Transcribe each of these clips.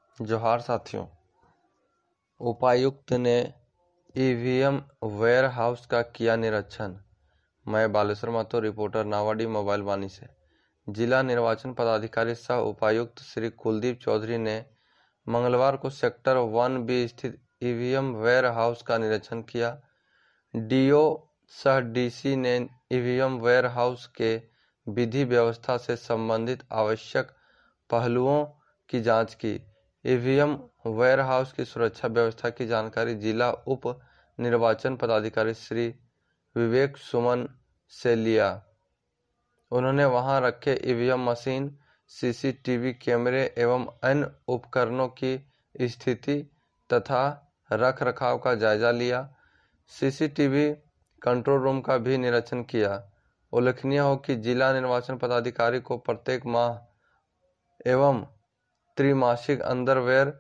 जोहार साथियों। उपायुक्त ने ईवीएम वेयर हाउस का किया निरीक्षण। मैं बालेश्वर महतो, रिपोर्टर, नावाडी मोबाइल वाणी से। जिला निर्वाचन पदाधिकारी सह उपायुक्त श्री कुलदीप चौधरी ने मंगलवार को सेक्टर 1B स्थित ईवीएम वेयर हाउस का निरीक्षण किया। डीओ सह डीसी ने ईवीएम वेयर हाउस के विधि व्यवस्था से संबंधित आवश्यक पहलुओं की जांच की। ईवीएम वेयर हाउस की सुरक्षा व्यवस्था की जानकारी जिला उप निर्वाचन पदाधिकारी श्री विवेक सुमन से लिया। उन्होंने वहां रखे ईवीएम मशीन, सीसीटीवी कैमरे एवं अन्य उपकरणों की स्थिति तथा रख रखाव का जायजा लिया। सीसीटीवी कंट्रोल रूम का भी निरीक्षण किया। उल्लेखनीय हो कि जिला निर्वाचन पदाधिकारी को प्रत्येक माह एवं त्रैमासिक अंडरवेयर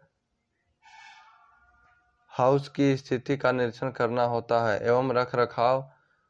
हाउस की स्थिति का निरीक्षण करना होता है एवं रख रखाव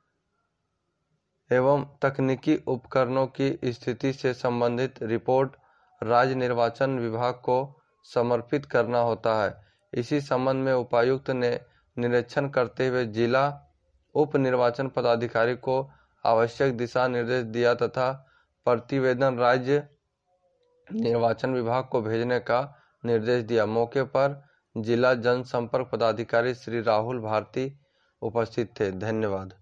एवं तकनीकी उपकरणों की स्थिति से संबंधित रिपोर्ट राज्य निर्वाचन विभाग को समर्पित करना होता है। इसी संबंध में उपायुक्त ने निरीक्षण करते हुए जिला उप निर्वाचन पदाधिकारी को आवश्यक दिशा निर्देश दिया तथा प्रतिवेदन राज्य निर्वाचन विभाग को भेजने का निर्देश दिया। मौके पर जिला जनसंपर्क पदाधिकारी श्री राहुल भारती उपस्थित थे। धन्यवाद।